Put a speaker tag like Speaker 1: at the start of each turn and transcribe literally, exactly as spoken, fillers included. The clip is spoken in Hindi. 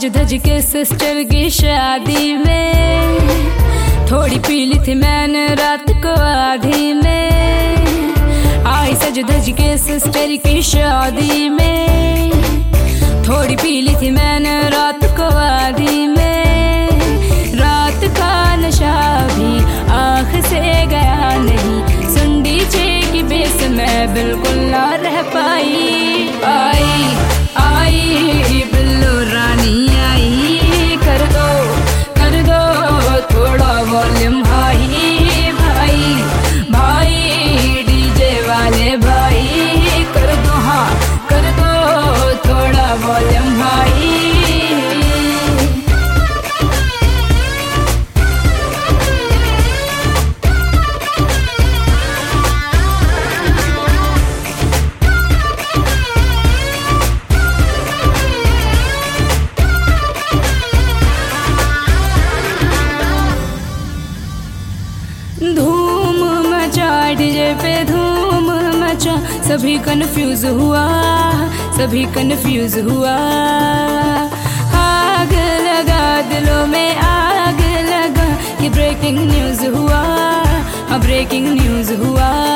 Speaker 1: धज के सिस्टर की शादी में, थोड़ी पी ली थी मैंने रात को आधी में। आई सज धज के सिस्टर की शादी में, थोड़ी पी ली थी मैंने रात को आधी में। रात का नशा भी आँख से गया नहीं, सुन डीजे की बेस में बिल्कुल ना रह पाई। आई आई बिल्लो रानी आई, कर दो कर दो थोड़ा वॉल्यूम हाई। भाई भाई डीजे वाले भाई, कर दो हाँ कर दो थोड़ा वॉल्यूम हाई। धूम मचा डीजे पे धूम मचा, सभी कंफ्यूज हुआ सभी कंफ्यूज हुआ। आग लगा दिलों में आग लगा, ये ब्रेकिंग न्यूज हुआ हाँ ब्रेकिंग न्यूज हुआ।